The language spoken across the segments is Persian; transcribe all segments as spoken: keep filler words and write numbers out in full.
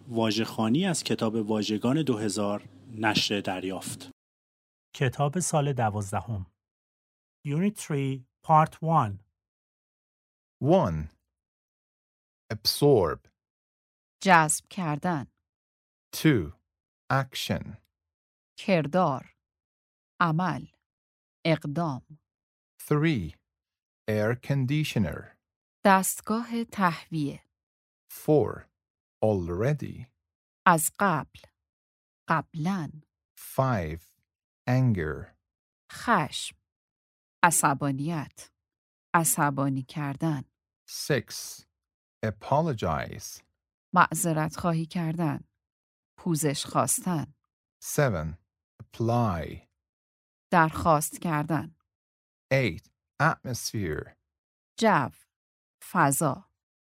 واژه‌خوانی از کتاب واژگان دو هزار نشر دریافت. کتاب سال دوازدهم. Unit three, Part one. one. Absorb. جذب کردن. two. Action. کردار. عمل. اقدام. three. Air conditioner. دستگاه تهویه. four. Already. از قبل. قبلاً. five. Anger. خشم. عصبانیت. عصبانی کردن. six. Apologize. معذرت خواهی کردن. پوزش خواستن. seven. Apply. درخواست کردن. eight. Atmosphere. جو. فضا.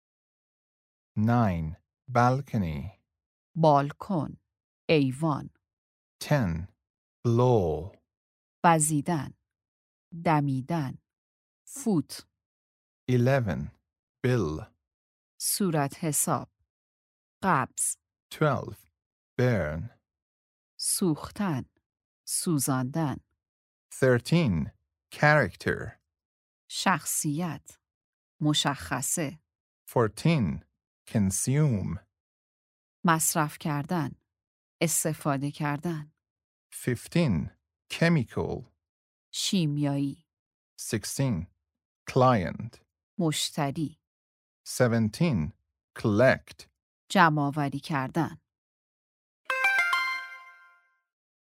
nine. Balcony. بالکن. ایوان. ten. Blow. وزیدن. دمیدن. فوت. eleven. Bill. صورت حساب. قبض. twelve. Burn. سوختن. سوزاندن. thirteen. Character. شخصیت. مشخصه. fourteen. Consume. مصرف کردن. استفاده کردن. fifteen. Chemical. شیمیایی. sixteen. Client. مشتری. seventeen. Collect. جمع‌آوری کردن.